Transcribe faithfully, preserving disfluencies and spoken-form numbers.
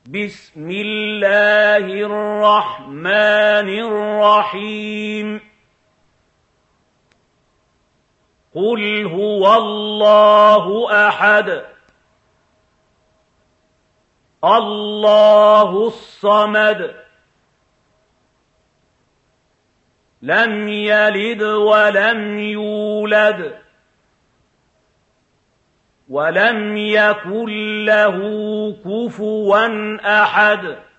بسم الله الرحمن الرحيم قل هو الله أحد الله الصمد لم يلد ولم يولد ولم يكن له كفوا أحد